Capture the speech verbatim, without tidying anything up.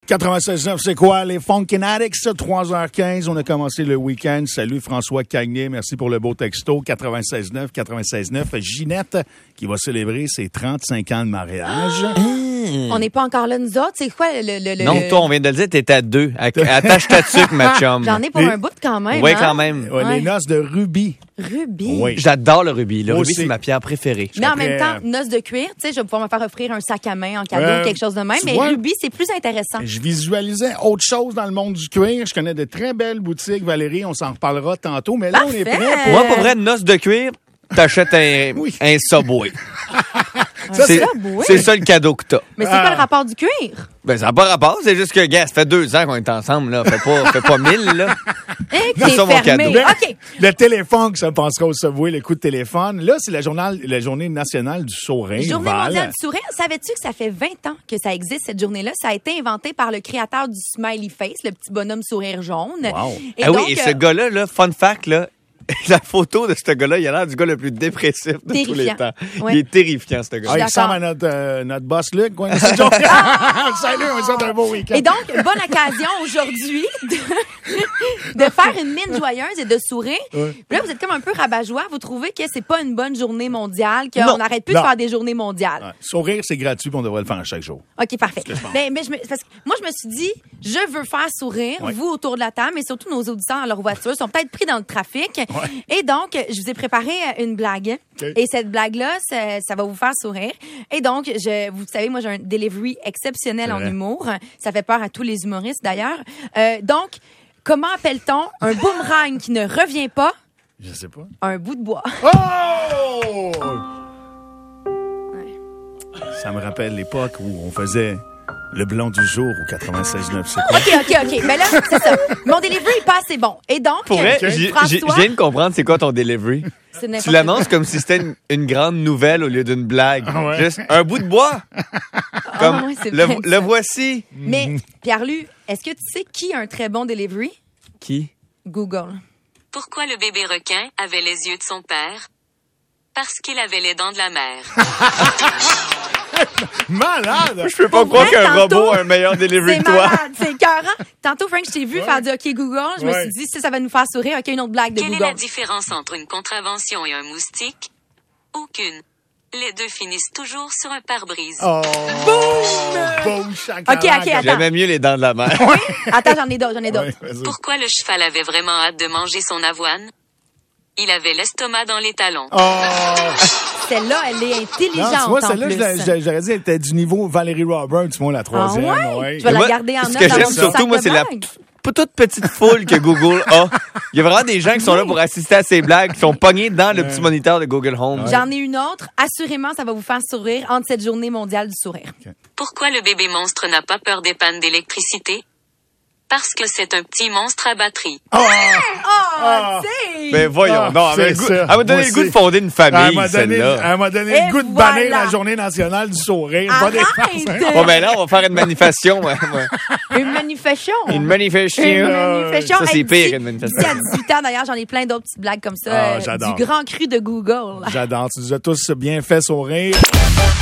quatre-vingt-seize neuf, c'est quoi? Les Funkin' Addicts, trois heures quinze. On a commencé le week-end. Salut François Cagné. Merci pour le beau texto. quatre-vingt-seize neuf, quatre-vingt-seize neuf. Ginette, qui va célébrer ses trente-cinq ans de mariage. On n'est pas encore là, nous autres. C'est quoi le... le, le non, le... toi, on vient de le dire, t'es à deux. Attache ta tuque, ma chum. J'en ai pour Les... un bout quand même. Oui, hein? quand même. Ouais, Ouais. Les noces de Ruby. Ruby. Oui. J'adore le rubis. Le Moi rubis, aussi. c'est ma pierre préférée. Mais en Après, même temps, euh, noces de cuir, tu sais, je vais pouvoir me faire offrir un sac à main en cadeau, Euh, quelque chose de même. tu Mais vois? Ruby, c'est plus intéressant. Je visualisais autre chose dans le monde du cuir. Je connais de très belles boutiques. Valérie, on s'en reparlera tantôt. Mais là, on est Parfait. prêt pour... Moi, pour vrai, noce de cuir, t'achètes un, Oui. un Subway. Ça, c'est, Subway? c'est ça le cadeau que t'as. Mais c'est Ah. quoi le rapport du cuir? Ben, ça n'a pas rapport. C'est juste que, gars, ça fait deux ans qu'on est ensemble, là. Fait pas, fait pas mille, là. Hein, C'est t'es ça, mon fermé. cadeau. OK. Le téléphone, ça pensera au Subway, le coup de téléphone. Là, c'est la, journal, la journée nationale du sourire. Journée Val. mondiale du sourire. Savais-tu que ça fait vingt ans que ça existe, cette journée-là? Ça a été inventé par le créateur du smiley face, le petit bonhomme sourire jaune. Wow. Et ah donc, oui, et ce euh, gars-là, là, fun fact, là, la photo de ce gars-là, il a l'air du gars le plus dépressif de tous les Terrifiant. temps. Ouais. Il est terrifiant, ce gars. Ah, il d'accord. ressemble à notre, euh, notre boss Luc. Ouais, c'est Joe. Salut, on souhaite un beau week-end. Et donc, bonne occasion aujourd'hui de, de faire une mine joyeuse et de sourire. Ouais. Puis là, vous êtes comme un peu rabat-joie. Vous trouvez que c'est pas une bonne journée mondiale, Non. qu'on n'arrête plus Non. de faire des journées mondiales. Ouais, sourire, c'est gratuit, puis on devrait le faire chaque jour. OK, parfait. que je pense. Mais, mais je me, parce que moi, je me suis dit, je veux faire sourire, Ouais. vous autour de la table, mais surtout nos auditeurs dans leur voiture, sont peut-être pris dans le trafic. Et donc, je vous ai préparé une blague. OK. Et cette blague-là, ça, ça va vous faire sourire. Et donc, je, vous savez, moi, j'ai un delivery exceptionnel C'est en vrai. humour. Ça fait peur à tous les humoristes, d'ailleurs. Euh, donc, comment appelle-t-on un boomerang qui ne revient pas? Je sais pas. Un bout de bois. Oh! Ça me rappelle l'époque où on faisait le blanc du jour au quatre-vingt-seize neuf. C'est quoi? OK, OK, OK. Mais là, c'est ça. Mon delivery est pas assez bon. Et donc, Pour vrai, Ok. j'ai- j'ai- François, je viens de comprendre c'est quoi ton delivery. c'est n'importe Tu l'annonces comme si c'était une, une grande nouvelle au lieu d'une blague. Ah ouais. Juste un bout de bois. Comme Ah ouais, c'est le, vrai, le ça. voici. Mais, Pierre-Lu, est-ce que tu sais qui a un très bon delivery? Qui? Google. Pourquoi le bébé requin avait les yeux de son père? Parce qu'il avait les dents de la mère. Malade! Je peux pas Pour croire vrai, qu'un tantôt, robot a un meilleur delivery C'est que toi. malade, c'est écœurant. Tantôt, Frank, je t'ai vu faire du OK Google. Je me Ouais. suis dit, si ça va nous faire sourire, OK, une autre blague de Quelle est la Google. différence entre une contravention et un moustique? Aucune. Les deux finissent toujours sur un pare-brise. Oh! Boum! Boum! Chacun. OK, OK, attends. J'aimais mieux les dents de la mer. Attends, j'en ai d'autres, j'en ai d'autres. Ouais, vas-y. Pourquoi le cheval avait vraiment hâte de manger son avoine? Il avait l'estomac dans les talons. Oh! Celle-là, elle est Non, intelligente tu vois, en celle-là, plus. je l'ai- j'aurais dit, elle était du niveau Valérie Roberts, moi, la Ah troisième. ouais? Je vais la Moi, garder en ce note que dans j'aime mon surtout, sac moi, de c'est la blagues. p- toute petite foule que Google a. Il y a vraiment des gens qui sont là pour assister à ces blagues, qui sont pognés dans le petit moniteur de Google Home. J'en ai une autre. Assurément, ça va vous faire sourire entre cette journée mondiale du sourire. Pourquoi le bébé monstre n'a pas peur des pannes d'électricité? Parce que c'est un petit monstre à batterie. Oh, Ah. tu sais! Ben voyons, Ah, non, elle c'est m'a le goût- ça. elle m'a donné Moi le goût de aussi. fonder une Elle famille, m'a donné, celle-là. elle m'a donné Et le goût de voilà. bannir la journée nationale du sourire. Pas des Arrête! farces. Bon, ben là, on va faire une manifestation. ouais, ouais. Une manifestation. Une manifestation. Une Euh, manifestation. ça, c'est Hey, pire, d'ici- une manifestation. D'ici à dix-huit ans, d'ailleurs, j'en ai plein d'autres petites blagues comme ça. Ah, euh, j'adore. du grand cru de Google. J'adore. Tu nous as tous bien fait sourire.